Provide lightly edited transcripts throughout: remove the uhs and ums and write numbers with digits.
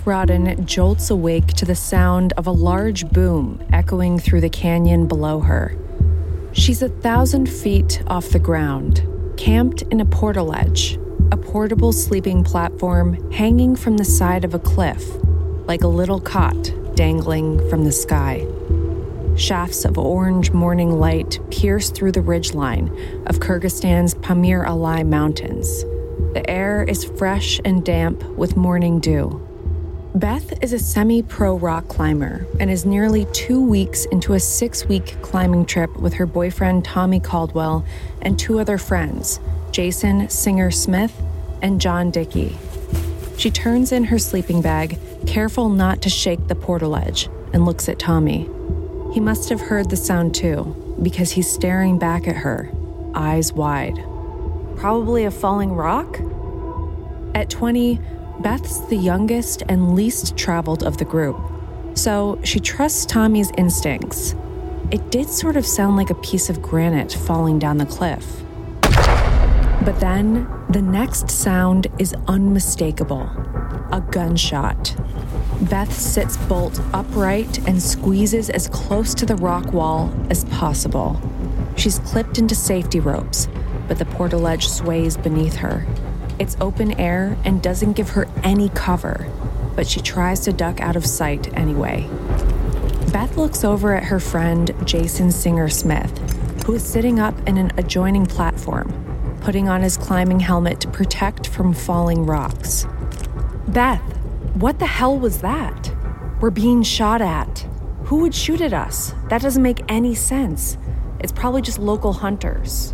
Beth Rodden jolts awake to the sound of a large boom echoing through the canyon below her. She's 1,000 feet off the ground, camped in a portaledge, a portable sleeping platform hanging from the side of a cliff, like a little cot dangling from the sky. Shafts of orange morning light pierce through the ridgeline of Kyrgyzstan's Pamir Alai Mountains. The air is fresh and damp with morning dew. Beth is a semi-pro rock climber and is nearly 2 weeks into a 6-week climbing trip with her boyfriend Tommy Caldwell and 2 other friends, Jason Singer Smith and John Dickey. She turns in her sleeping bag, careful not to shake the portaledge, and looks at Tommy. He must have heard the sound too, because he's staring back at her, eyes wide. Probably a falling rock? At 20, Beth's the youngest and least traveled of the group, so she trusts Tommy's instincts. It did sort of sound like a piece of granite falling down the cliff. But then, the next sound is unmistakable. A gunshot. Beth sits bolt upright and squeezes as close to the rock wall as possible. She's clipped into safety ropes, but the portaledge sways beneath her. It's open air and doesn't give her any cover, but she tries to duck out of sight anyway. Beth looks over at her friend Jason Singer Smith, who is sitting up in an adjoining platform, putting on his climbing helmet to protect from falling rocks. Beth, what the hell was that? We're being shot at. Who would shoot at us? That doesn't make any sense. It's probably just local hunters.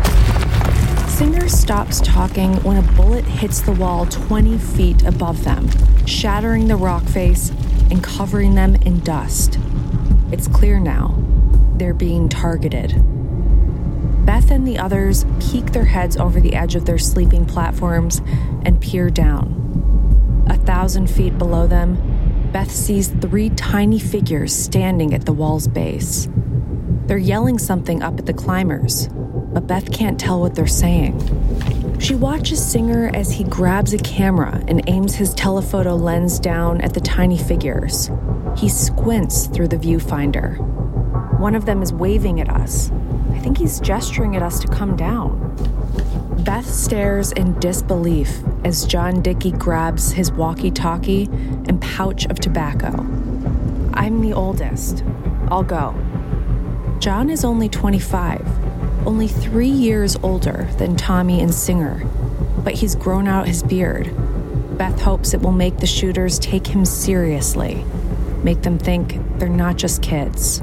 Singer stops talking when a bullet hits the wall 20 feet above them, shattering the rock face and covering them in dust. It's clear now. They're being targeted. Beth and the others peek their heads over the edge of their sleeping platforms and peer down. 1,000 feet below them, Beth sees 3 tiny figures standing at the wall's base. They're yelling something up at the climbers, but Beth can't tell what they're saying. She watches Singer as he grabs a camera and aims his telephoto lens down at the tiny figures. He squints through the viewfinder. One of them is waving at us. I think he's gesturing at us to come down. Beth stares in disbelief as John Dickey grabs his walkie-talkie and pouch of tobacco. I'm the oldest. I'll go. John is only 25, only 3 years older than Tommy and Singer, but he's grown out his beard. Beth hopes it will make the shooters take him seriously, make them think they're not just kids.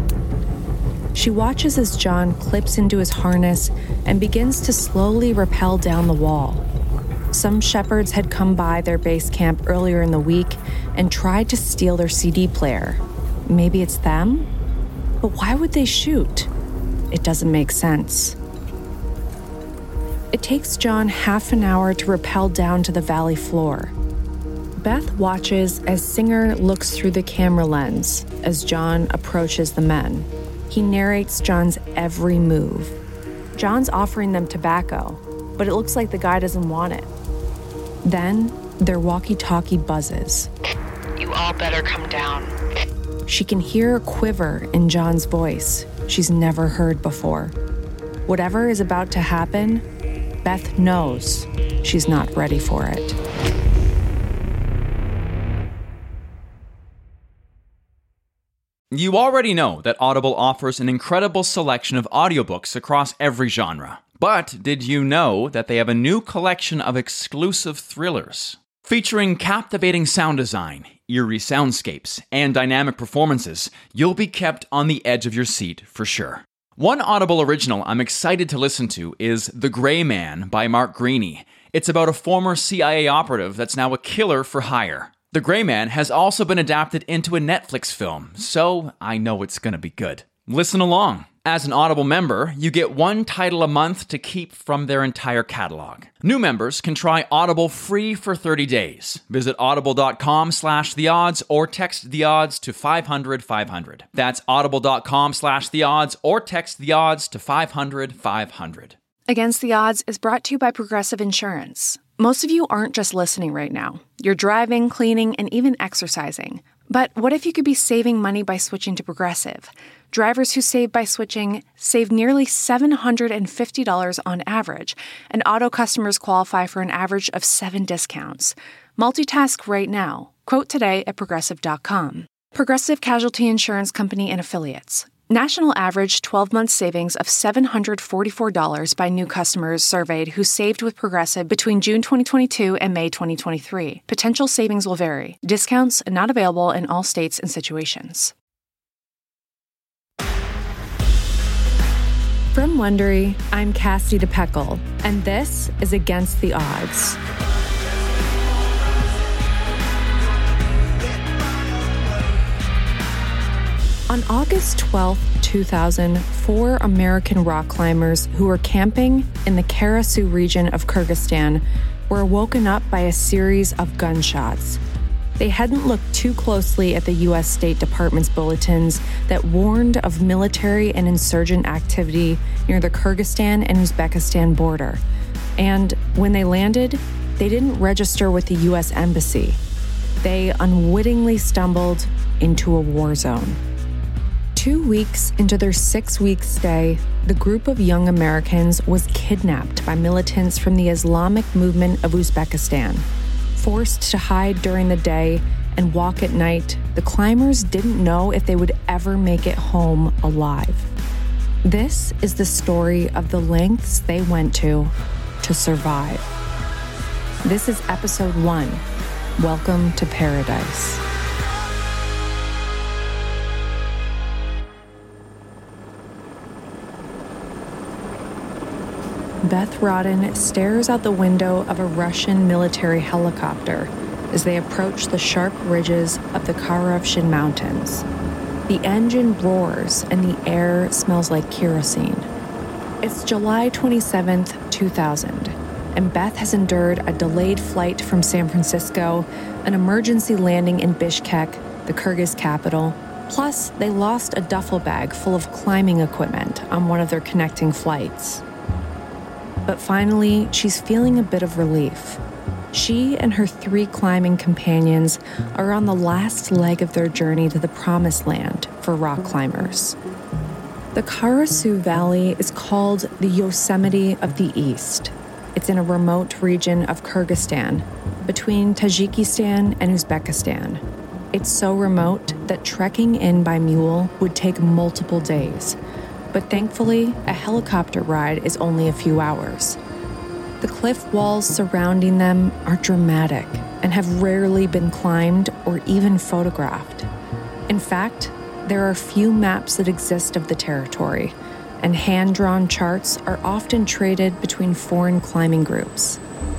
She watches as John clips into his harness and begins to slowly rappel down the wall. Some shepherds had come by their base camp earlier in the week and tried to steal their CD player. Maybe it's them? But why would they shoot? It doesn't make sense. It takes John half an hour to rappel down to the valley floor. Beth watches as Singer looks through the camera lens as John approaches the men. He narrates John's every move. John's offering them tobacco, but it looks like the guy doesn't want it. Then, their walkie-talkie buzzes. You all better come down. She can hear a quiver in John's voice she's never heard before. Whatever is about to happen, Beth knows she's not ready for it. You already know that Audible offers an incredible selection of audiobooks across every genre. But did you know that they have a new collection of exclusive thrillers? Featuring captivating sound design, eerie soundscapes, and dynamic performances, you'll be kept on the edge of your seat for sure. One Audible original I'm excited to listen to is The Gray Man by Mark Greaney. It's about a former CIA operative that's now a killer for hire. The Gray Man has also been adapted into a Netflix film, so I know it's going to be good. Listen along. As an Audible member, you get 1 title a month to keep from their entire catalog. New members can try Audible free for 30 days. Visit audible.com/theodds or text the odds to 500-500. That's audible.com/theodds or text the odds to 500-500. Against the Odds is brought to you by Progressive Insurance. Most of you aren't just listening right now. You're driving, cleaning, and even exercising. But what if you could be saving money by switching to Progressive? Drivers who save by switching save nearly $750 on average, and auto customers qualify for an average of 7 discounts. Multitask right now. Quote today at Progressive.com. Progressive Casualty Insurance Company and Affiliates. National average 12-month savings of $744 by new customers surveyed who saved with Progressive between June 2022 and May 2023. Potential savings will vary. Discounts not available in all states and situations. From Wondery, I'm Cassie DePeckle, and this is Against the Odds. On August 12, 2000, 4 American rock climbers who were camping in the Kara-Su region of Kyrgyzstan were woken up by a series of gunshots. They hadn't looked too closely at the U.S. State Department's bulletins that warned of military and insurgent activity near the Kyrgyzstan and Uzbekistan border. And when they landed, they didn't register with the U.S. Embassy. They unwittingly stumbled into a war zone. 2 weeks into their 6-week stay, the group of young Americans was kidnapped by militants from the Islamic movement of Uzbekistan. Forced to hide during the day and walk at night, the climbers didn't know if they would ever make it home alive. This is the story of the lengths they went to survive. This is episode 1. Welcome to Paradise. Beth Rodden stares out the window of a Russian military helicopter as they approach the sharp ridges of the Kharovshin Mountains. The engine roars and the air smells like kerosene. It's July 27th, 2000, and Beth has endured a delayed flight from San Francisco, an emergency landing in Bishkek, the Kyrgyz capital, plus they lost a duffel bag full of climbing equipment on one of their connecting flights. But finally, she's feeling a bit of relief. She and her 3 climbing companions are on the last leg of their journey to the promised land for rock climbers. The Kara-Su Valley is called the Yosemite of the East. It's in a remote region of Kyrgyzstan, between Tajikistan and Uzbekistan. It's so remote that trekking in by mule would take multiple days. But thankfully, a helicopter ride is only a few hours. The cliff walls surrounding them are dramatic and have rarely been climbed or even photographed. In fact, there are few maps that exist of the territory, and hand-drawn charts are often traded between foreign climbing groups.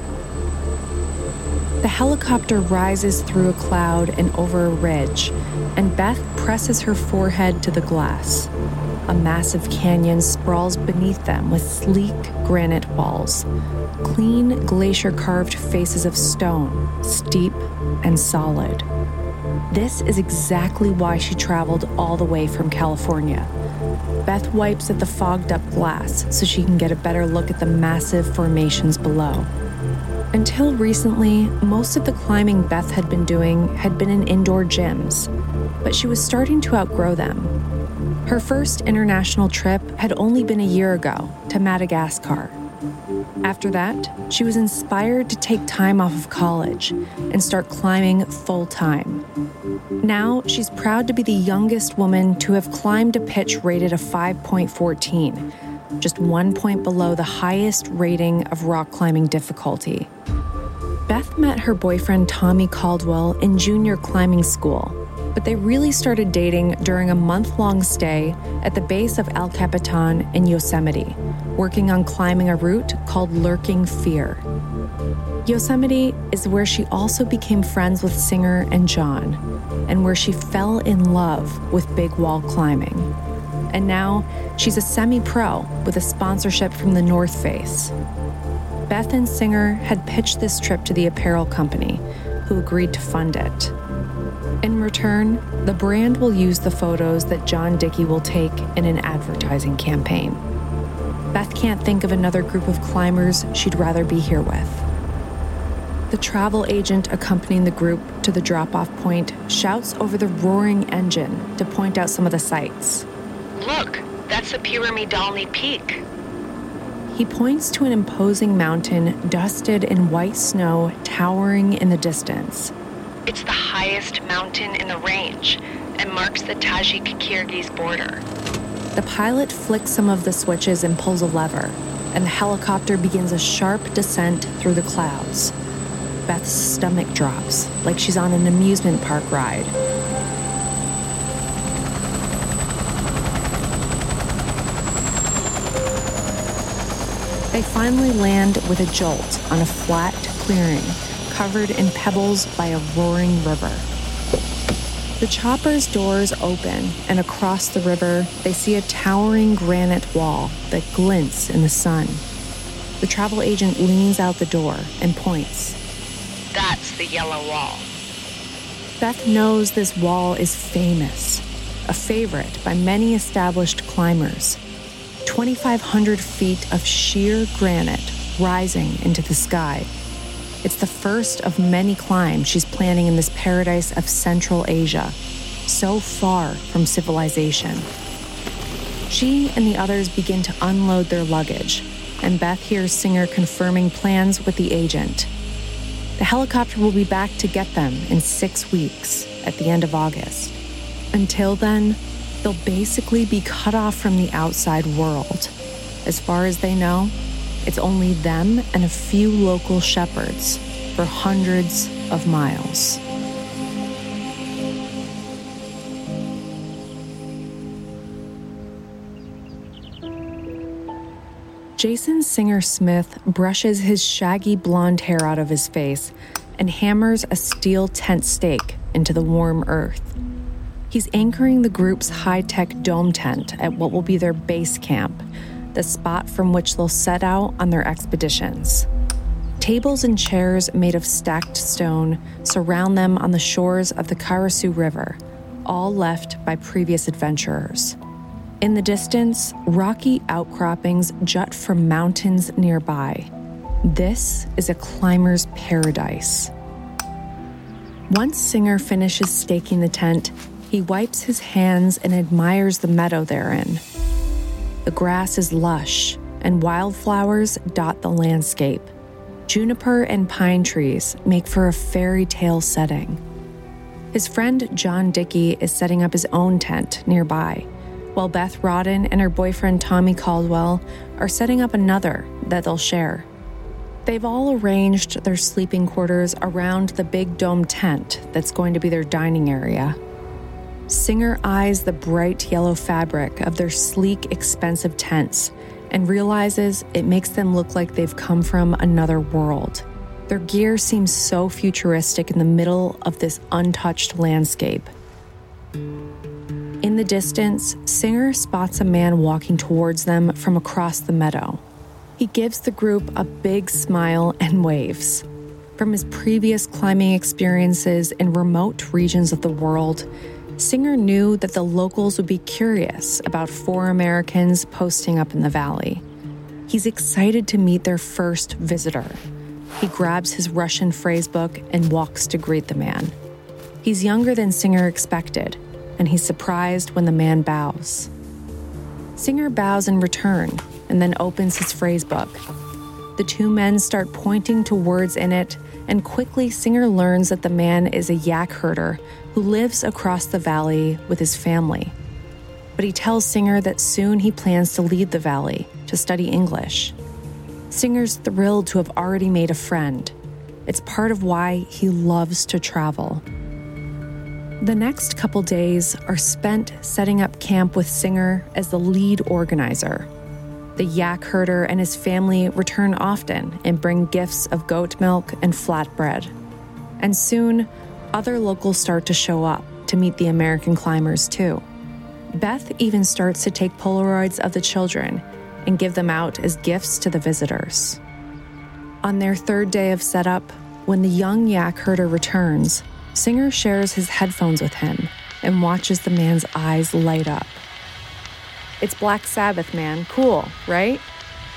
The helicopter rises through a cloud and over a ridge, and Beth presses her forehead to the glass. A massive canyon sprawls beneath them with sleek granite walls, clean glacier-carved faces of stone, steep and solid. This is exactly why she traveled all the way from California. Beth wipes at the fogged-up glass so she can get a better look at the massive formations below. Until recently, most of the climbing Beth had been doing had been in indoor gyms, but she was starting to outgrow them. Her first international trip had only been a year ago, to Madagascar. After that, she was inspired to take time off of college and start climbing full-time. Now, she's proud to be the youngest woman to have climbed a pitch rated a 5.14, just 1 point below the highest rating of rock climbing difficulty. Beth met her boyfriend Tommy Caldwell in junior climbing school, but they really started dating during a month-long stay at the base of El Capitan in Yosemite, working on climbing a route called Lurking Fear. Yosemite is where she also became friends with Singer and John, and where she fell in love with big wall climbing. And now, she's a semi-pro with a sponsorship from the North Face. Beth and Singer had pitched this trip to the apparel company, who agreed to fund it. In return, the brand will use the photos that John Dickey will take in an advertising campaign. Beth can't think of another group of climbers she'd rather be here with. The travel agent accompanying the group to the drop-off point shouts over the roaring engine to point out some of the sights. Look, that's the Pyramidalny Peak. He points to an imposing mountain dusted in white snow towering in the distance. It's the highest mountain in the range and marks the Tajik-Kyrgyz border. The pilot flicks some of the switches and pulls a lever, and the helicopter begins a sharp descent through the clouds. Beth's stomach drops, like she's on an amusement park ride. They finally land with a jolt on a flat clearing covered in pebbles by a roaring river. The chopper's doors open, and across the river, they see a towering granite wall that glints in the sun. The travel agent leans out the door and points. That's the Yellow Wall. Beth knows this wall is famous, a favorite by many established climbers. 2,500 feet of sheer granite rising into the sky. It's the first of many climbs she's planning in this paradise of Central Asia, so far from civilization. She and the others begin to unload their luggage, and Beth hears Singer confirming plans with the agent. The helicopter will be back to get them in 6 weeks at the end of August. Until then, they'll basically be cut off from the outside world. As far as they know, it's only them and a few local shepherds for hundreds of miles. Jason Singer Smith brushes his shaggy blonde hair out of his face and hammers a steel tent stake into the warm earth. He's anchoring the group's high-tech dome tent at what will be their base camp, the spot from which they'll set out on their expeditions. Tables and chairs made of stacked stone surround them on the shores of the Karasu River, all left by previous adventurers. In the distance, rocky outcroppings jut from mountains nearby. This is a climber's paradise. Once Singer finishes staking the tent, he wipes his hands and admires the meadow they're in. The grass is lush, and wildflowers dot the landscape. Juniper and pine trees make for a fairy tale setting. His friend John Dickey is setting up his own tent nearby, while Beth Rodden and her boyfriend Tommy Caldwell are setting up another that they'll share. They've all arranged their sleeping quarters around the big dome tent that's going to be their dining area. Singer eyes the bright yellow fabric of their sleek, expensive tents and realizes it makes them look like they've come from another world. Their gear seems so futuristic in the middle of this untouched landscape. In the distance, Singer spots a man walking towards them from across the meadow. He gives the group a big smile and waves. From his previous climbing experiences in remote regions of the world, Singer knew that the locals would be curious about 4 Americans posting up in the valley. He's excited to meet their first visitor. He grabs his Russian phrasebook and walks to greet the man. He's younger than Singer expected, and he's surprised when the man bows. Singer bows in return and then opens his phrasebook. The 2 men start pointing to words in it, and quickly Singer learns that the man is a yak herder who lives across the valley with his family. But he tells Singer that soon he plans to leave the valley to study English. Singer's thrilled to have already made a friend. It's part of why he loves to travel. The next couple days are spent setting up camp with Singer as the lead organizer. The yak herder and his family return often and bring gifts of goat milk and flatbread. And soon, other locals start to show up to meet the American climbers too. Beth even starts to take Polaroids of the children and give them out as gifts to the visitors. On their 3rd day of setup, when the young yak herder returns, Singer shares his headphones with him and watches the man's eyes light up. "It's Black Sabbath, man. Cool, right?"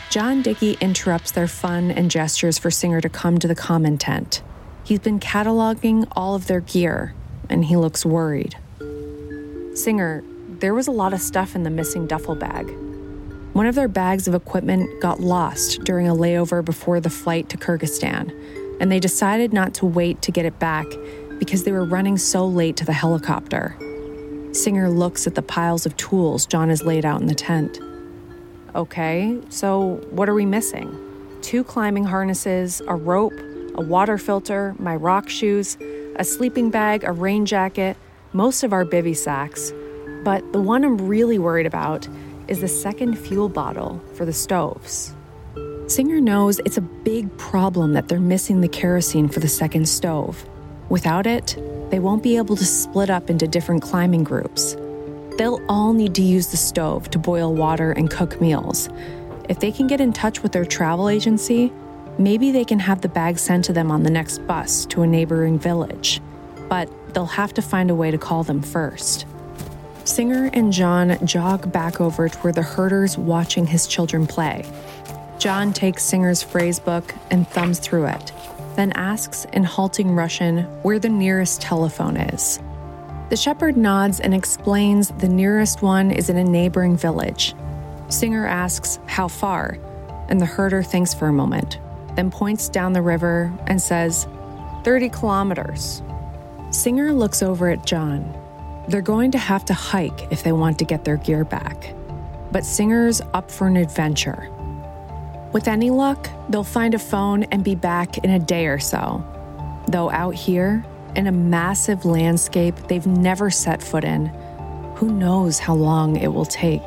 John Dickey interrupts their fun and gestures for Singer to come to the common tent. He's been cataloging all of their gear, and he looks worried. Singer, there was a lot of stuff in the missing duffel bag. One of their bags of equipment got lost during a layover before the flight to Kyrgyzstan, and they decided not to wait to get it back because they were running so late to the helicopter. Singer looks at the piles of tools John has laid out in the tent. Okay, so what are we missing? 2 climbing harnesses, a rope, a water filter, my rock shoes, a sleeping bag, a rain jacket, most of our bivy sacks. But the one I'm really worried about is the second fuel bottle for the stoves. Singer knows it's a big problem that they're missing the kerosene for the second stove. Without it, they won't be able to split up into different climbing groups. They'll all need to use the stove to boil water and cook meals. If they can get in touch with their travel agency, maybe they can have the bag sent to them on the next bus to a neighboring village. But they'll have to find a way to call them first. Singer and John jog back over to where the herder's watching his children play. John takes Singer's phrase book and thumbs through it, then asks in halting Russian where the nearest telephone is. The shepherd nods and explains the nearest one is in a neighboring village. Singer asks how far, and the herder thinks for a moment, then points down the river and says, 30 kilometers. Singer looks over at John. They're going to have to hike if they want to get their gear back. But Singer's up for an adventure. With any luck, they'll find a phone and be back in a day or so. Though out here, in a massive landscape they've never set foot in, who knows how long it will take.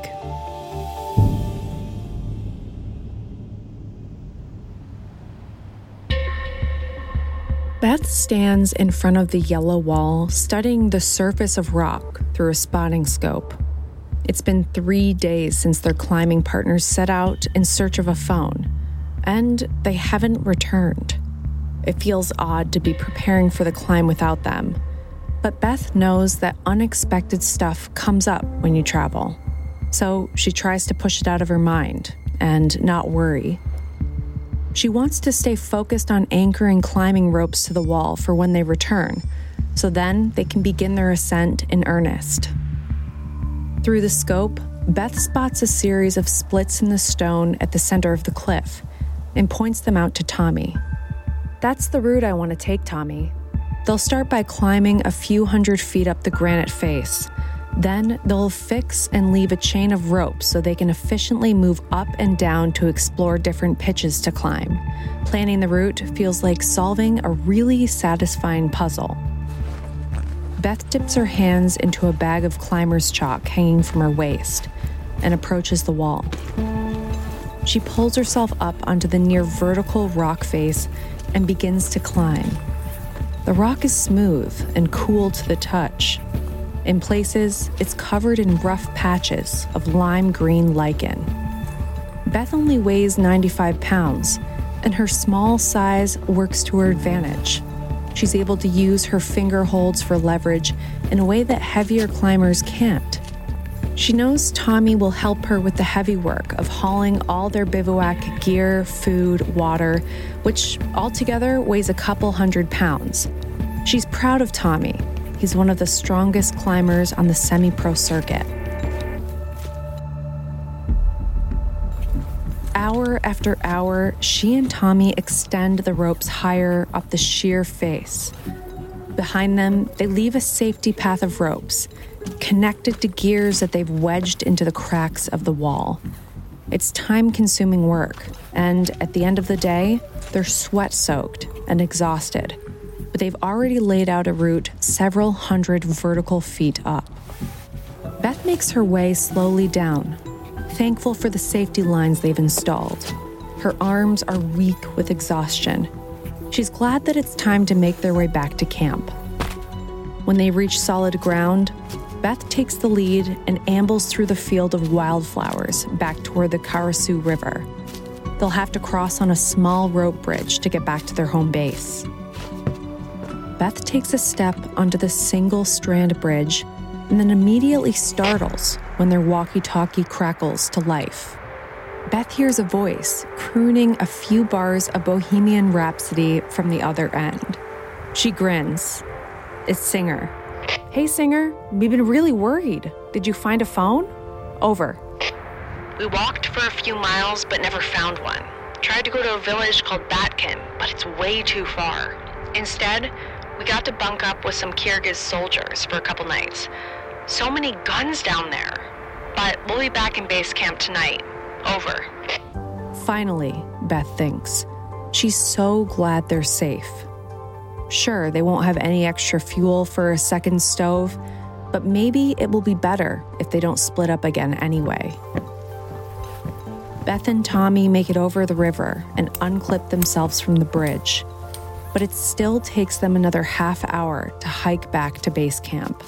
Beth stands in front of the yellow wall, studying the surface of rock through a spotting scope. It's been 3 days since their climbing partners set out in search of a phone, and they haven't returned. It feels odd to be preparing for the climb without them, but Beth knows that unexpected stuff comes up when you travel. So she tries to push it out of her mind and not worry. She wants to stay focused on anchoring climbing ropes to the wall for when they return, so then they can begin their ascent in earnest. Through the scope, Beth spots a series of splits in the stone at the center of the cliff and points them out to Tommy. That's the route I want to take, Tommy. They'll start by climbing a few hundred feet up the granite face. Then they'll fix and leave a chain of ropes so they can efficiently move up and down to explore different pitches to climb. Planning the route feels like solving a really satisfying puzzle. Beth dips her hands into a bag of climber's chalk hanging from her waist and approaches the wall. She pulls herself up onto the near vertical rock face and begins to climb. The rock is smooth and cool to the touch. In places, it's covered in rough patches of lime green lichen. Beth only weighs 95 pounds, and her small size works to her advantage. She's able to use her finger holds for leverage in a way that heavier climbers can't. She knows Tommy will help her with the heavy work of hauling all their bivouac gear, food, water, which altogether weighs a couple 100 pounds. She's proud of Tommy. He's one of the strongest climbers on the semi-pro circuit. Hour after hour, she and Tommy extend the ropes higher up the sheer face. Behind them, they leave a safety path of ropes, connected to gears that they've wedged into the cracks of the wall. It's time-consuming work, and at the end of the day, they're sweat-soaked and exhausted, but they've already laid out a route several hundred vertical feet up. Beth makes her way slowly down, thankful for the safety lines they've installed. Her arms are weak with exhaustion. She's glad that it's time to make their way back to camp. When they reach solid ground, Beth takes the lead and ambles through the field of wildflowers back toward the Karasu River. They'll have to cross on a small rope bridge to get back to their home base. Beth takes a step onto the single-strand bridge and then immediately startles when their walkie-talkie crackles to life. Beth hears a voice crooning a few bars of Bohemian Rhapsody from the other end. She grins. It's Singer. Hey, Singer, we've been really worried. Did you find a phone? Over. We walked for a few miles but never found one. Tried to go to a village called Batkin, but it's way too far. Instead, we got to bunk up with some Kyrgyz soldiers for a couple nights. So many guns down there. But we'll be back in base camp tonight. Over. Finally, Beth thinks. She's so glad they're safe. Sure, they won't have any extra fuel for a second stove, but maybe it will be better if they don't split up again anyway. Beth and Tommy make it over the river and unclip themselves from the bridge, but it still takes them another half hour to hike back to base camp.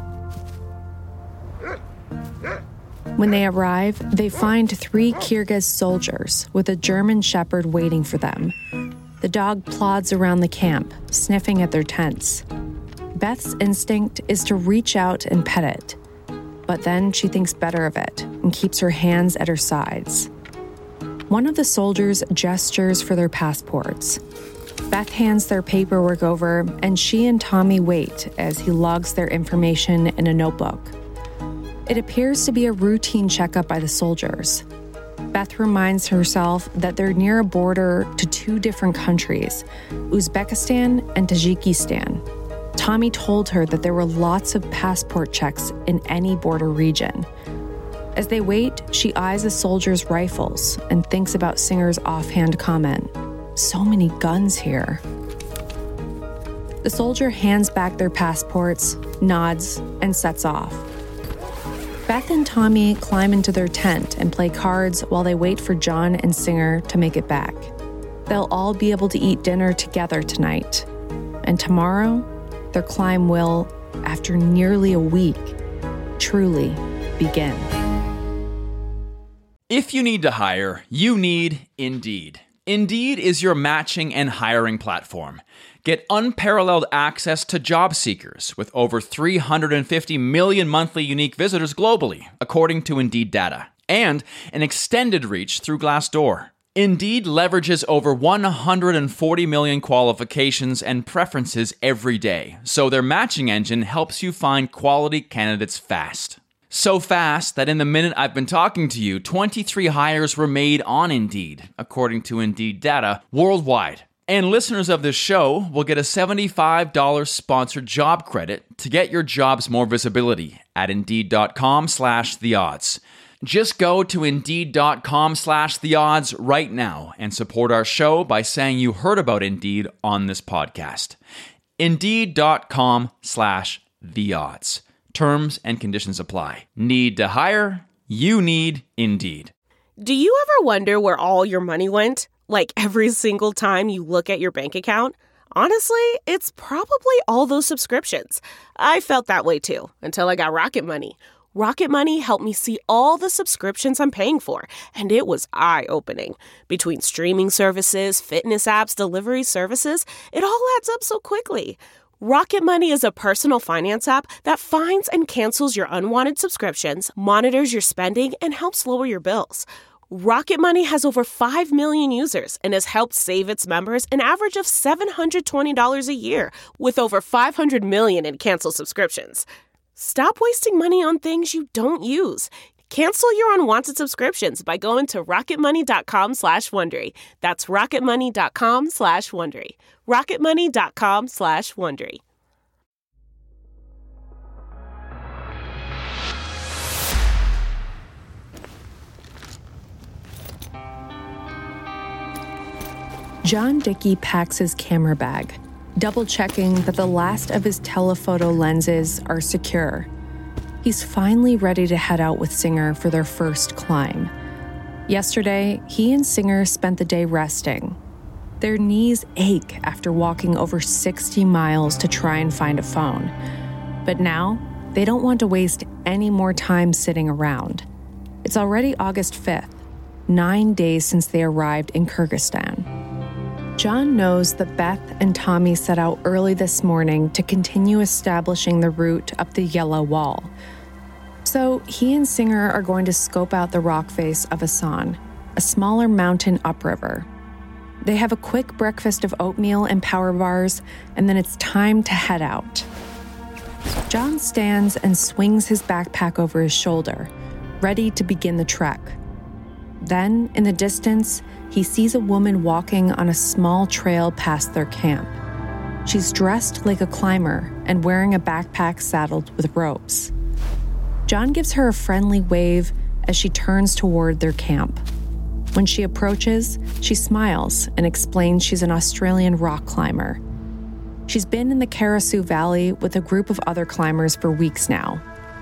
When they arrive, they find 3 Kyrgyz soldiers with a German shepherd waiting for them. The dog plods around the camp, sniffing at their tents. Beth's instinct is to reach out and pet it, but then she thinks better of it and keeps her hands at her sides. One of the soldiers gestures for their passports. Beth hands their paperwork over, and she and Tommy wait as he logs their information in a notebook. It appears to be a routine checkup by the soldiers. Beth reminds herself that they're near a border to 2 different countries, Uzbekistan and Tajikistan. Tommy told her that there were lots of passport checks in any border region. As they wait, she eyes a soldier's rifles and thinks about Singer's offhand comment, "So many guns here." The soldier hands back their passports, nods, and sets off. Beth and Tommy climb into their tent and play cards while they wait for John and Singer to make it back. They'll all be able to eat dinner together tonight. And tomorrow, their climb will, after nearly a week, truly begin. If you need to hire, you need Indeed. Indeed is your matching and hiring platform. Get unparalleled access to job seekers with over 350 million monthly unique visitors globally, according to Indeed data, and an extended reach through Glassdoor. Indeed leverages over 140 million qualifications and preferences every day, so their matching engine helps you find quality candidates fast. So fast that in the minute I've been talking to you, 23 hires were made on Indeed, according to Indeed data, worldwide. And listeners of this show will get a $75 sponsored job credit to get your jobs more visibility at Indeed.com/theodds. Just go to Indeed.com/theodds right now and support our show by saying you heard about Indeed on this podcast. Indeed.com/theodds. Terms and conditions apply. Need to hire? You need Indeed. Do you ever wonder where all your money went? Like every single time you look at your bank account? Honestly, it's probably all those subscriptions. I felt that way too, until I got Rocket Money. Rocket Money helped me see all the subscriptions I'm paying for, and it was eye-opening. Between streaming services, fitness apps, delivery services, it all adds up so quickly. Rocket Money is a personal finance app that finds and cancels your unwanted subscriptions, monitors your spending, and helps lower your bills. Rocket Money has over 5 million users and has helped save its members an average of $720 a year, with over 500 million in canceled subscriptions. Stop wasting money on things you don't use. Cancel your unwanted subscriptions by going to rocketmoney.com/Wondery. That's rocketmoney.com/Wondery. rocketmoney.com/Wondery. John Dickey packs his camera bag, double-checking that the last of his telephoto lenses are secure. He's finally ready to head out with Singer for their first climb. Yesterday, he and Singer spent the day resting. Their knees ache after walking over 60 miles to try and find a phone. But now, they don't want to waste any more time sitting around. It's already August 5th, 9 days since they arrived in Kyrgyzstan. John knows that Beth and Tommy set out early this morning to continue establishing the route up the Yellow Wall. So he and Singer are going to scope out the rock face of Asan, a smaller mountain upriver. They have a quick breakfast of oatmeal and power bars, and then it's time to head out. John stands and swings his backpack over his shoulder, ready to begin the trek. Then, in the distance, he sees a woman walking on a small trail past their camp. She's dressed like a climber and wearing a backpack saddled with ropes. John gives her a friendly wave as she turns toward their camp. When she approaches, she smiles and explains she's an Australian rock climber. She's been in the Karasu Valley with a group of other climbers for weeks now.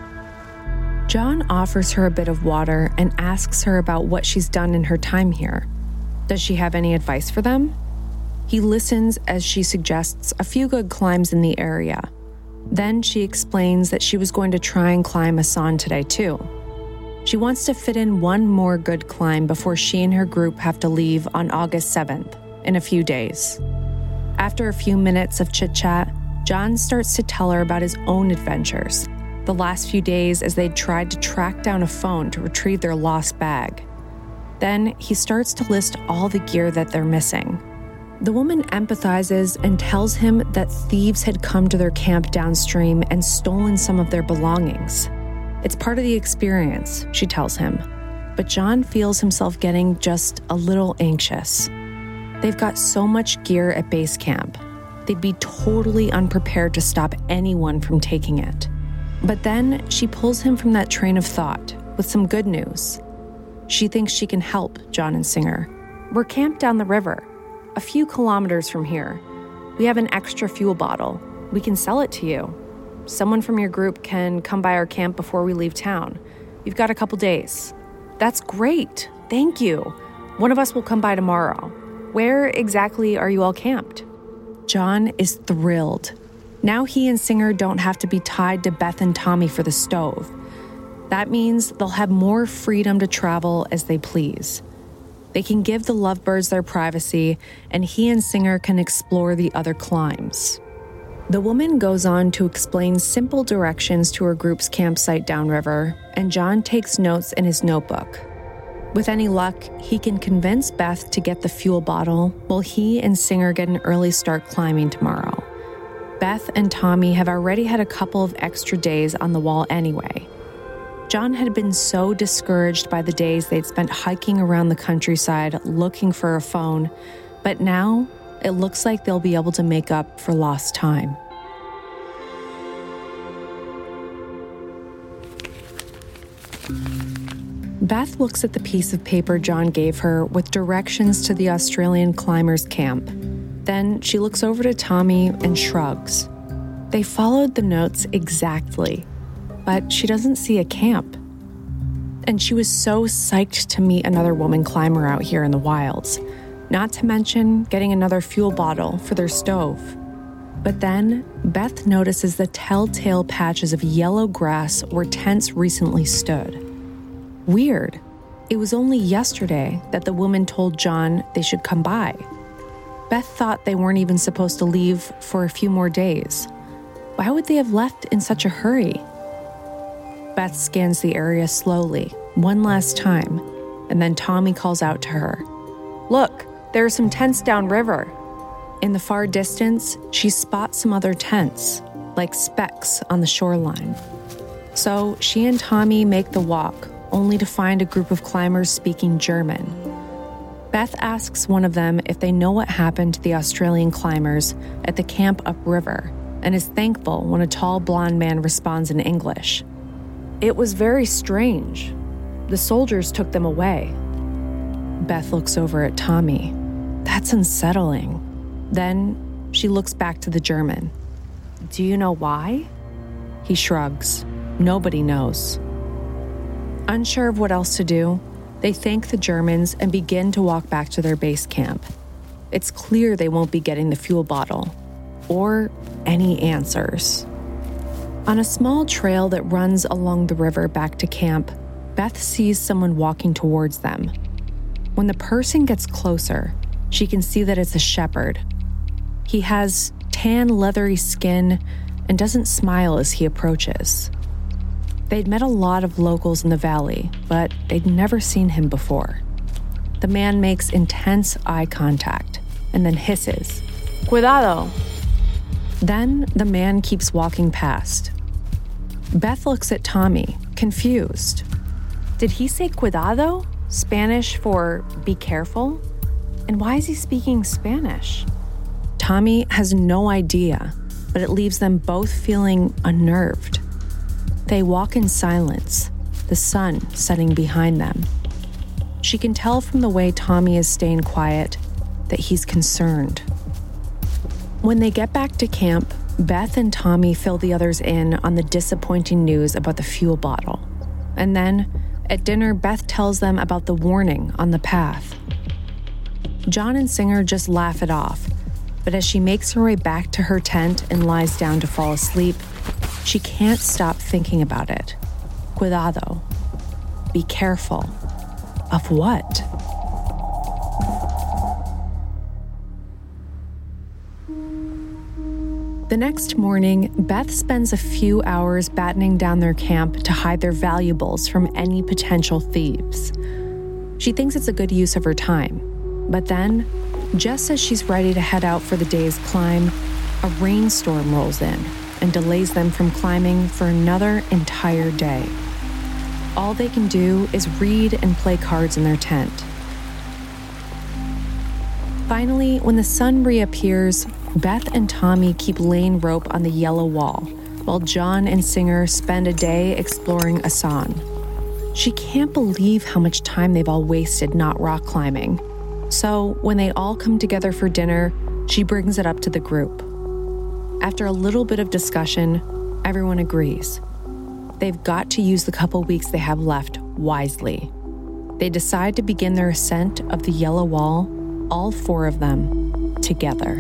John offers her a bit of water and asks her about what she's done in her time here. Does she have any advice for them? He listens as she suggests a few good climbs in the area. Then she explains that she was going to try and climb Asan today too. She wants to fit in one more good climb before she and her group have to leave on August 7th, in a few days. After a few minutes of chit-chat, John starts to tell her about his own adventures, the last few days as they'd tried to track down a phone to retrieve their lost bag. Then he starts to list all the gear that they're missing. The woman empathizes and tells him that thieves had come to their camp downstream and stolen some of their belongings. It's part of the experience, she tells him, but John feels himself getting just a little anxious. They've got so much gear at base camp. They'd be totally unprepared to stop anyone from taking it. But then she pulls him from that train of thought with some good news. She thinks she can help John and Singer. We're camped down the river, a few kilometers from here. We have an extra fuel bottle. We can sell it to you. Someone from your group can come by our camp before we leave town. You've got a couple days. That's great. Thank you. One of us will come by tomorrow. Where exactly are you all camped? John is thrilled. Now he and Singer don't have to be tied to Beth and Tommy for the stove. That means they'll have more freedom to travel as they please. They can give the lovebirds their privacy, and he and Singer can explore the other climbs. The woman goes on to explain simple directions to her group's campsite downriver, and John takes notes in his notebook. With any luck, he can convince Beth to get the fuel bottle while he and Singer get an early start climbing tomorrow. Beth and Tommy have already had a couple of extra days on the wall anyway. John had been so discouraged by the days they'd spent hiking around the countryside looking for a phone, but now it looks like they'll be able to make up for lost time. Beth looks at the piece of paper John gave her with directions to the Australian climbers' camp. Then she looks over to Tommy and shrugs. They followed the notes exactly, but she doesn't see a camp. And she was so psyched to meet another woman climber out here in the wilds, not to mention getting another fuel bottle for their stove. But then Beth notices the telltale patches of yellow grass where tents recently stood. Weird. It was only yesterday that the woman told John they should come by. Beth thought they weren't even supposed to leave for a few more days. Why would they have left in such a hurry? Beth scans the area slowly, one last time, and then Tommy calls out to her. Look, there are some tents downriver. In the far distance, she spots some other tents, like specks on the shoreline. So she and Tommy make the walk, only to find a group of climbers speaking German. Beth asks one of them if they know what happened to the Australian climbers at the camp upriver, and is thankful when a tall blonde man responds in English. It was very strange. The soldiers took them away. Beth looks over at Tommy. That's unsettling. Then she looks back to the German. Do you know why? He shrugs. Nobody knows. Unsure of what else to do, they thank the Germans and begin to walk back to their base camp. It's clear they won't be getting the fuel bottle, or any answers. On a small trail that runs along the river back to camp, Beth sees someone walking towards them. When the person gets closer, she can see that it's a shepherd. He has tan, leathery skin and doesn't smile as he approaches. They'd met a lot of locals in the valley, but they'd never seen him before. The man makes intense eye contact and then hisses, "Cuidado!" Then the man keeps walking past. Beth looks at Tommy, confused. Did he say cuidado? Spanish for be careful? And why is he speaking Spanish? Tommy has no idea, but it leaves them both feeling unnerved. They walk in silence, the sun setting behind them. She can tell from the way Tommy is staying quiet that he's concerned. When they get back to camp, Beth and Tommy fill the others in on the disappointing news about the fuel bottle. And then, at dinner, Beth tells them about the warning on the path. John and Singer just laugh it off, but as she makes her way back to her tent and lies down to fall asleep, she can't stop thinking about it. Cuidado. Be careful. Of what? The next morning, Beth spends a few hours battening down their camp to hide their valuables from any potential thieves. She thinks it's a good use of her time. But then, just as she's ready to head out for the day's climb, a rainstorm rolls in and delays them from climbing for another entire day. All they can do is read and play cards in their tent. Finally, when the sun reappears, Beth and Tommy keep laying rope on the yellow wall, while John and Singer spend a day exploring Asan. She can't believe how much time they've all wasted not rock climbing. So when they all come together for dinner, she brings it up to the group. After a little bit of discussion, everyone agrees. They've got to use the couple weeks they have left wisely. They decide to begin their ascent of the yellow wall, all four of them, together.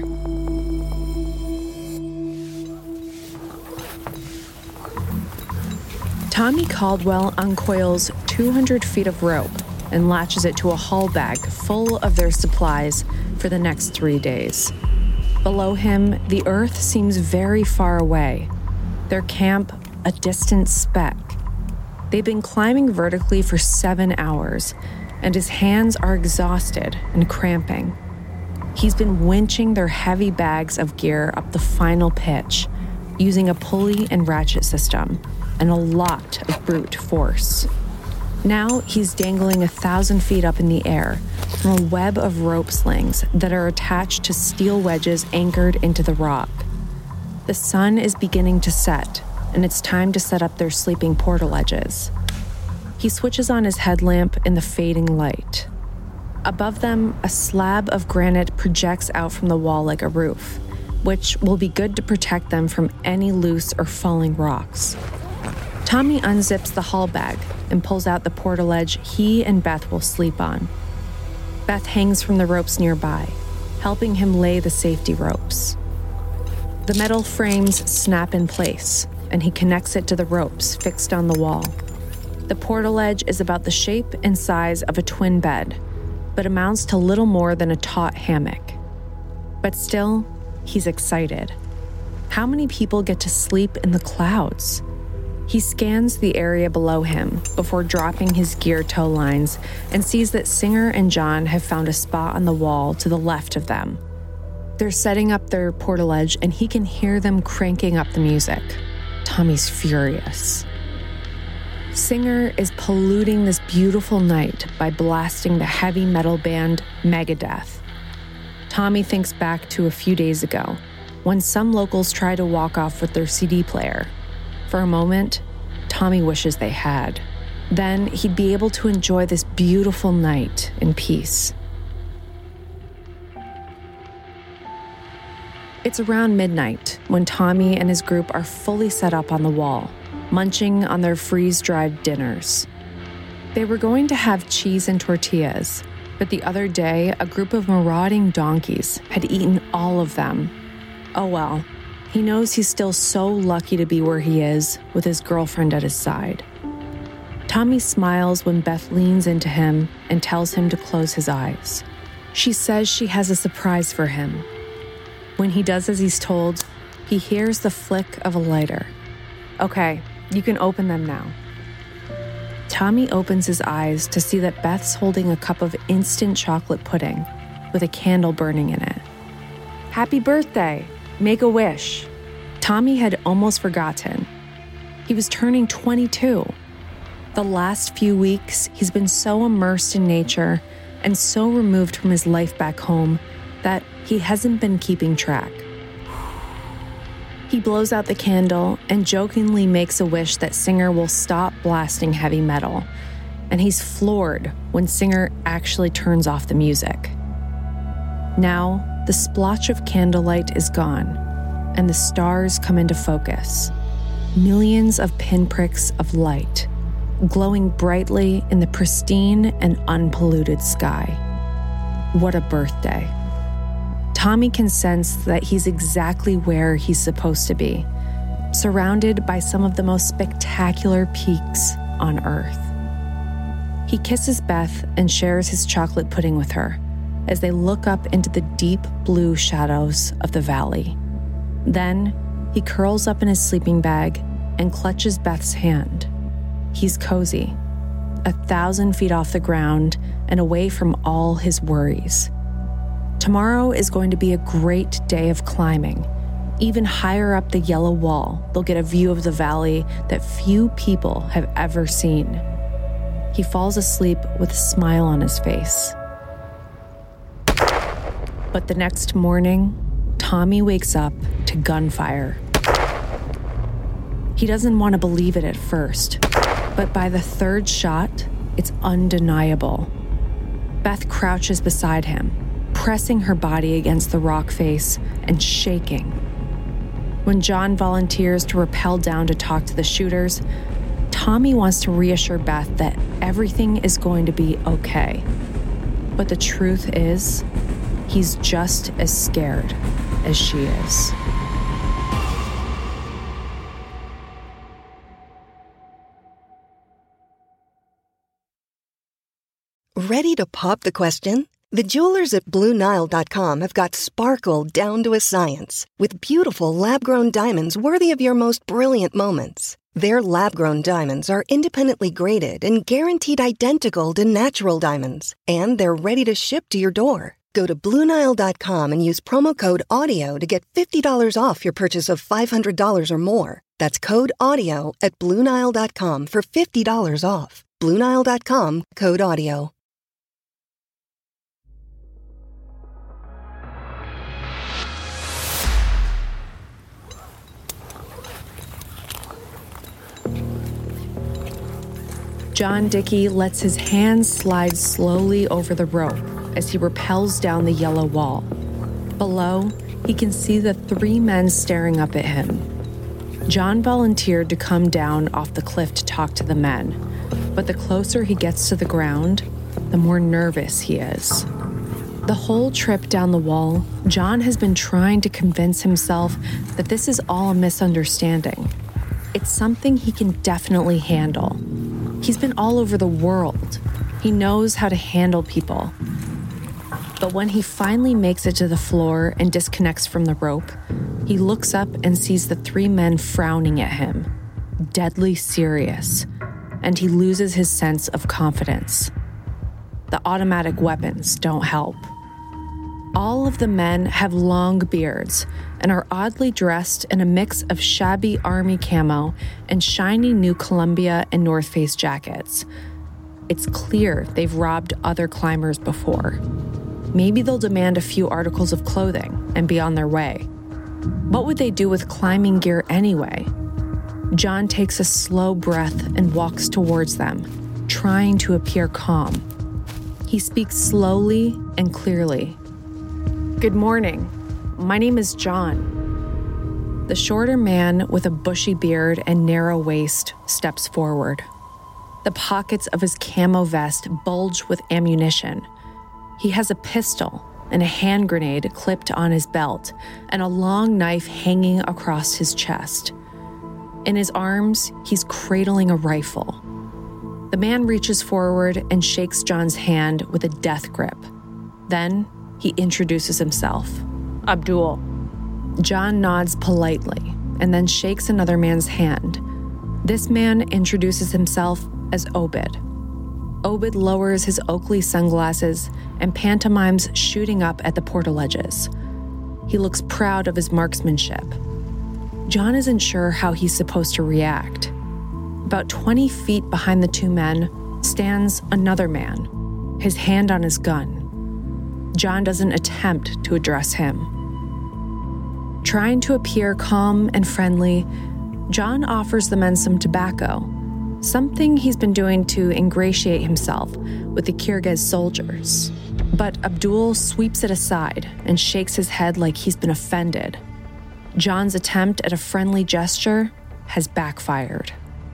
Tommy Caldwell uncoils 200 feet of rope and latches it to a haul bag full of their supplies for the next 3 days. Below him, the earth seems very far away. Their camp, a distant speck. They've been climbing vertically for 7 hours, and his hands are exhausted and cramping. He's been winching their heavy bags of gear up the final pitch, using a pulley and ratchet system, and a lot of brute force. Now he's dangling 1,000 feet up in the air from a web of rope slings that are attached to steel wedges anchored into the rock. The sun is beginning to set, and it's time to set up their sleeping portaledges. He switches on his headlamp in the fading light. Above them, a slab of granite projects out from the wall like a roof, which will be good to protect them from any loose or falling rocks. Tommy unzips the haul bag and pulls out the portaledge he and Beth will sleep on. Beth hangs from the ropes nearby, helping him lay the safety ropes. The metal frames snap in place, and he connects it to the ropes fixed on the wall. The portaledge is about the shape and size of a twin bed, but amounts to little more than a taut hammock. But still, he's excited. How many people get to sleep in the clouds? He scans the area below him before dropping his gear tow lines and sees that Singer and John have found a spot on the wall to the left of them. They're setting up their portaledge and he can hear them cranking up the music. Tommy's furious. Singer is polluting this beautiful night by blasting the heavy metal band Megadeth. Tommy thinks back to a few days ago when some locals try to walk off with their CD player. For a moment, Tommy wishes they had. Then he'd be able to enjoy this beautiful night in peace. It's around midnight when Tommy and his group are fully set up on the wall, munching on their freeze-dried dinners. They were going to have cheese and tortillas, but the other day, a group of marauding donkeys had eaten all of them. Oh well. He knows he's still so lucky to be where he is, with his girlfriend at his side. Tommy smiles when Beth leans into him and tells him to close his eyes. She says she has a surprise for him. When he does as he's told, he hears the flick of a lighter. Okay, you can open them now. Tommy opens his eyes to see that Beth's holding a cup of instant chocolate pudding with a candle burning in it. Happy birthday! Make a wish. Tommy had almost forgotten. He was turning 22. The last few weeks, he's been so immersed in nature and so removed from his life back home that he hasn't been keeping track. He blows out the candle and jokingly makes a wish that Singer will stop blasting heavy metal, and he's floored when Singer actually turns off the music. Now, the splotch of candlelight is gone, and the stars come into focus. Millions of pinpricks of light, glowing brightly in the pristine and unpolluted sky. What a birthday. Tommy can sense that he's exactly where he's supposed to be, surrounded by some of the most spectacular peaks on Earth. He kisses Beth and shares his chocolate pudding with her as they look up into the deep blue shadows of the valley. Then, he curls up in his sleeping bag and clutches Beth's hand. He's cozy, 1,000 feet off the ground and away from all his worries. Tomorrow is going to be a great day of climbing. Even higher up the yellow wall, they'll get a view of the valley that few people have ever seen. He falls asleep with a smile on his face. But the next morning, Tommy wakes up to gunfire. He doesn't want to believe it at first, but by the third shot, it's undeniable. Beth crouches beside him, pressing her body against the rock face and shaking. When John volunteers to rappel down to talk to the shooters, Tommy wants to reassure Beth that everything is going to be okay. But the truth is, he's just as scared as she is. Ready to pop the question? The jewelers at BlueNile.com have got sparkle down to a science with beautiful lab-grown diamonds worthy of your most brilliant moments. Their lab-grown diamonds are independently graded and guaranteed identical to natural diamonds, and they're ready to ship to your door. Go to BlueNile.com and use promo code AUDIO to get $50 off your purchase of $500 or more. That's code AUDIO at BlueNile.com for $50 off. BlueNile.com, code AUDIO. John Dickey lets his hands slide slowly over the rope as he rappels down the yellow wall. Below, he can see the 3 men staring up at him. John volunteered to come down off the cliff to talk to the men, but the closer he gets to the ground, the more nervous he is. The whole trip down the wall, John has been trying to convince himself that this is all a misunderstanding. It's something he can definitely handle. He's been all over the world. He knows how to handle people. But when he finally makes it to the floor and disconnects from the rope, he looks up and sees the 3 men frowning at him, deadly serious, and he loses his sense of confidence. The automatic weapons don't help. All of the men have long beards and are oddly dressed in a mix of shabby army camo and shiny new Columbia and North Face jackets. It's clear they've robbed other climbers before. Maybe they'll demand a few articles of clothing and be on their way. What would they do with climbing gear anyway? John takes a slow breath and walks towards them, trying to appear calm. He speaks slowly and clearly. Good morning. My name is John. The shorter man with a bushy beard and narrow waist steps forward. The pockets of his camo vest bulge with ammunition. He has a pistol and a hand grenade clipped on his belt and a long knife hanging across his chest. In his arms, he's cradling a rifle. The man reaches forward and shakes John's hand with a death grip. Then he introduces himself. Abdul. John nods politely and then shakes another man's hand. This man introduces himself as Obed. Obed lowers his Oakley sunglasses and pantomimes shooting up at the portaledges. He looks proud of his marksmanship. John isn't sure how he's supposed to react. About 20 feet behind the two men stands another man, his hand on his gun. John doesn't attempt to address him. Trying to appear calm and friendly, John offers the men some tobacco, something he's been doing to ingratiate himself with the Kyrgyz soldiers. But Abdul sweeps it aside and shakes his head like he's been offended. John's attempt at a friendly gesture has backfired.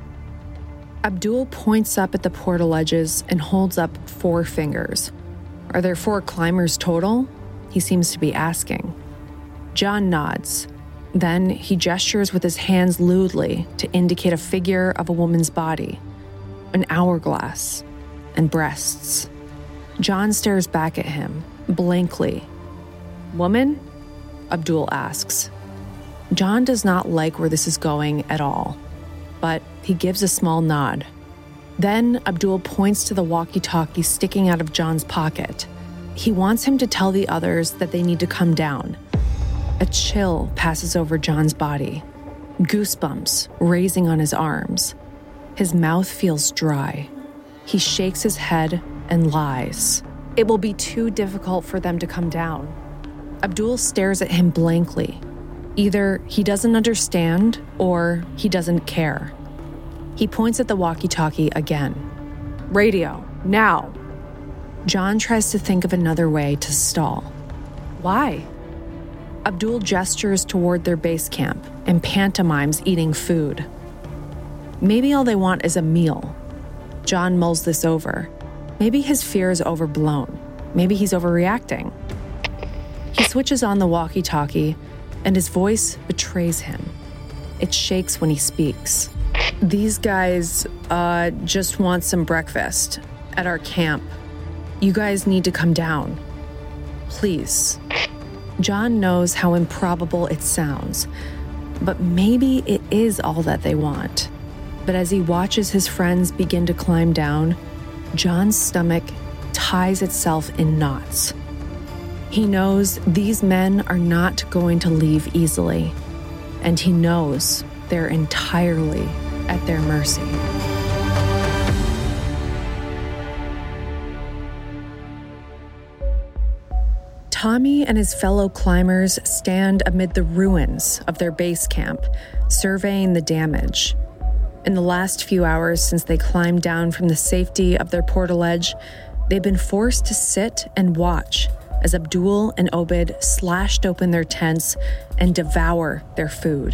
Abdul points up at the portaledges and holds up 4 fingers. Are there 4 climbers total? He seems to be asking. John nods. Then he gestures with his hands lewdly to indicate a figure of a woman's body, an hourglass, and breasts. John stares back at him, blankly. Woman? Abdul asks. John does not like where this is going at all, but he gives a small nod. Then Abdul points to the walkie-talkie sticking out of John's pocket. He wants him to tell the others that they need to come down. A chill passes over John's body, goosebumps raising on his arms. His mouth feels dry. He shakes his head and lies. It will be too difficult for them to come down. Abdul stares at him blankly. Either he doesn't understand or he doesn't care. He points at the walkie-talkie again. Radio, now. John tries to think of another way to stall. Why? Abdul gestures toward their base camp and pantomimes eating food. Maybe all they want is a meal. John mulls this over. Maybe his fear is overblown. Maybe he's overreacting. He switches on the walkie-talkie, and his voice betrays him. It shakes when he speaks. These guys just want some breakfast at our camp. You guys need to come down. Please. John knows how improbable it sounds, but maybe it is all that they want. But as he watches his friends begin to climb down, John's stomach ties itself in knots. He knows these men are not going to leave easily, and he knows they're entirely at their mercy. Tommy and his fellow climbers stand amid the ruins of their base camp, surveying the damage. In the last few hours since they climbed down from the safety of their portaledge, they've been forced to sit and watch as Abdul and Obed slashed open their tents and devour their food.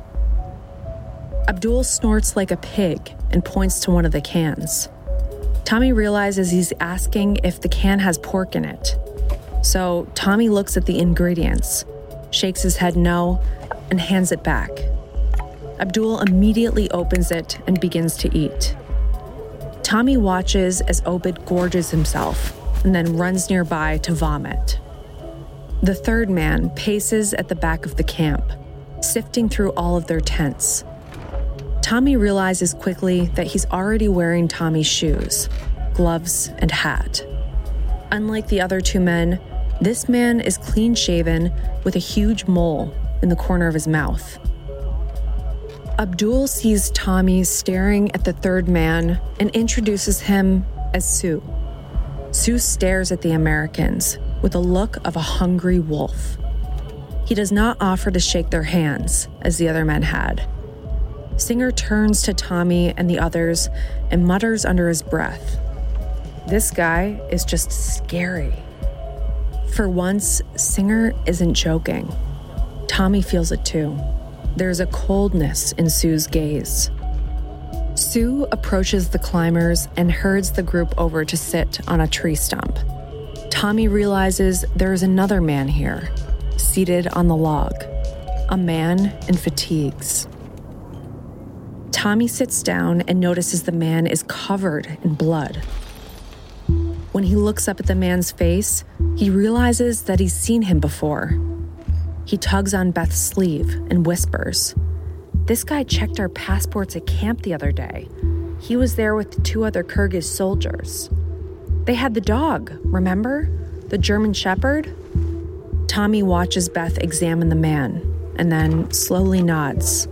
Abdul snorts like a pig and points to one of the cans. Tommy realizes he's asking if the can has pork in it. So Tommy looks at the ingredients, shakes his head no, and hands it back. Abdul immediately opens it and begins to eat. Tommy watches as Obed gorges himself and then runs nearby to vomit. The third man paces at the back of the camp, sifting through all of their tents. Tommy realizes quickly that he's already wearing Tommy's shoes, gloves, and hat. Unlike the other 2 men, this man is clean-shaven with a huge mole in the corner of his mouth. Abdul sees Tommy staring at the third man and introduces him as Sue. Sue stares at the Americans with a look of a hungry wolf. He does not offer to shake their hands, as the other men had. Singer turns to Tommy and the others and mutters under his breath, "This guy is just scary." For once, Singer isn't joking. Tommy feels it too. There's a coldness in Sue's gaze. Sue approaches the climbers and herds the group over to sit on a tree stump. Tommy realizes there is another man here, seated on the log, a man in fatigues. Tommy sits down and notices the man is covered in blood. When he looks up at the man's face, he realizes that he's seen him before. He tugs on Beth's sleeve and whispers, "This guy checked our passports at camp the other day. He was there with the 2 other Kyrgyz soldiers. They had the dog, remember? The German Shepherd? Tommy watches Beth examine the man and then slowly nods.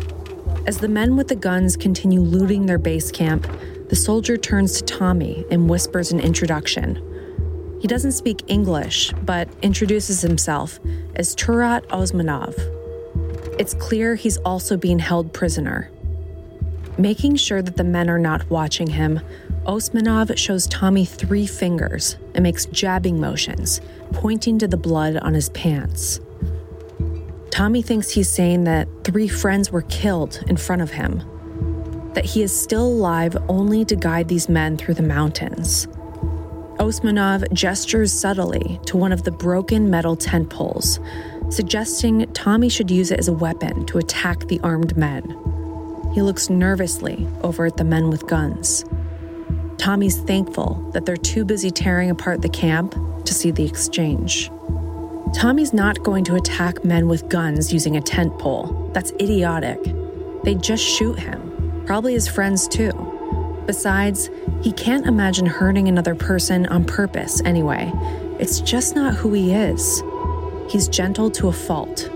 As the men with the guns continue looting their base camp, the soldier turns to Tommy and whispers an introduction. He doesn't speak English, but introduces himself as Turat Osmanov. It's clear he's also being held prisoner. Making sure that the men are not watching him, Osmanov shows Tommy 3 fingers and makes jabbing motions, pointing to the blood on his pants. Tommy thinks he's saying that 3 friends were killed in front of him, that he is still alive only to guide these men through the mountains. Osmanov gestures subtly to one of the broken metal tent poles, suggesting Tommy should use it as a weapon to attack the armed men. He looks nervously over at the men with guns. Tommy's thankful that they're too busy tearing apart the camp to see the exchange. Tommy's not going to attack men with guns using a tent pole. That's idiotic. They'd just shoot him, probably his friends too. Besides, he can't imagine hurting another person on purpose anyway. It's just not who he is. He's gentle to a fault.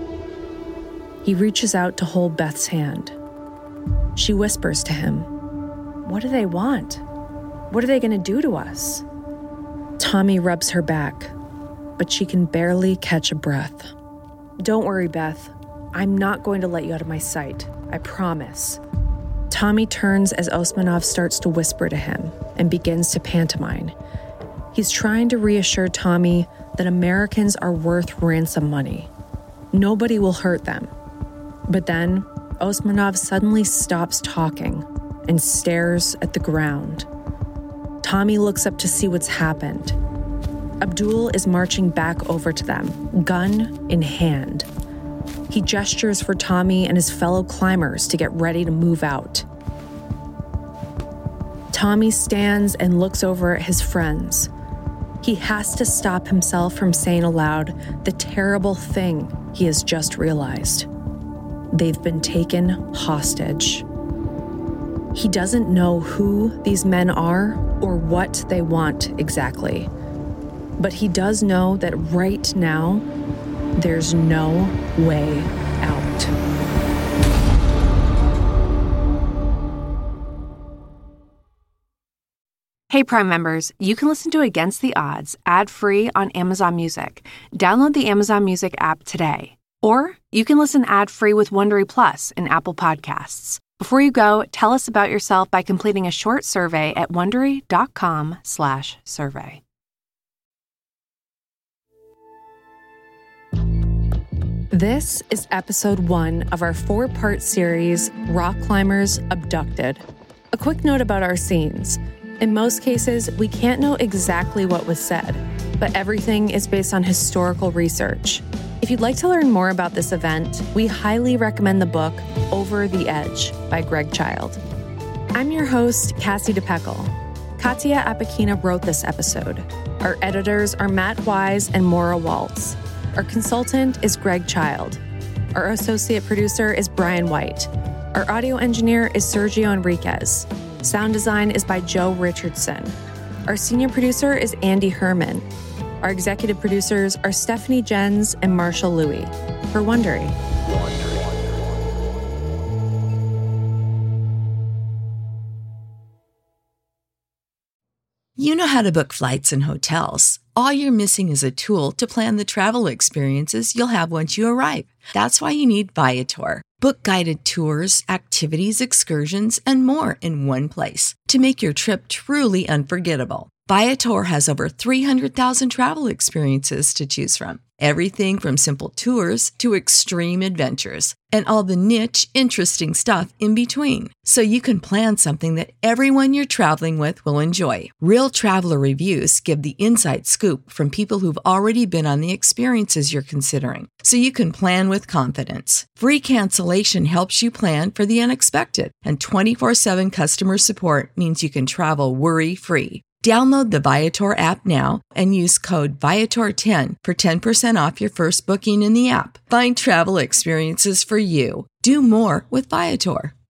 He reaches out to hold Beth's hand. She whispers to him, "What do they want? What are they going to do to us?" Tommy rubs her back, but she can barely catch a breath. "Don't worry, Beth. I'm not going to let you out of my sight. I promise." Tommy turns as Osmanov starts to whisper to him and begins to pantomime. He's trying to reassure Tommy that Americans are worth ransom money. Nobody will hurt them. But then, Osmanov suddenly stops talking and stares at the ground. Tommy looks up to see what's happened. Abdul is marching back over to them, gun in hand. He gestures for Tommy and his fellow climbers to get ready to move out. Tommy stands and looks over at his friends. He has to stop himself from saying aloud the terrible thing he has just realized. They've been taken hostage. He doesn't know who these men are or what they want exactly. But he does know that right now, there's no way out. Hey, Prime members, you can listen to Against the Odds ad-free on Amazon Music. Download the Amazon Music app today. Or you can listen ad-free with Wondery Plus in Apple Podcasts. Before you go, tell us about yourself by completing a short survey at Wondery.com/survey. This is episode 1 of our 4-part series, Rock Climbers Abducted. A quick note about our scenes. In most cases, we can't know exactly what was said, but everything is based on historical research. If you'd like to learn more about this event, we highly recommend the book Over the Edge by Greg Child. I'm your host, Cassie DePeckel. Katya Apakina wrote this episode. Our editors are Matt Wise and Maura Waltz. Our consultant is Greg Child. Our associate producer is Brian White. Our audio engineer is Sergio Enriquez. Sound design is by Joe Richardson. Our senior producer is Andy Herman. Our executive producers are Stephanie Jens and Marshall Louie for Wondery. You know how to book flights and hotels. All you're missing is a tool to plan the travel experiences you'll have once you arrive. That's why you need Viator. Book guided tours, activities, excursions, and more in one place to make your trip truly unforgettable. Viator has over 300,000 travel experiences to choose from. Everything from simple tours to extreme adventures and all the niche, interesting stuff in between. So you can plan something that everyone you're traveling with will enjoy. Real traveler reviews give the inside scoop from people who've already been on the experiences you're considering. So you can plan with confidence. Free cancellation helps you plan for the unexpected. And 24/7 customer support means you can travel worry-free. Download the Viator app now and use code Viator10 for 10% off your first booking in the app. Find travel experiences for you. Do more with Viator.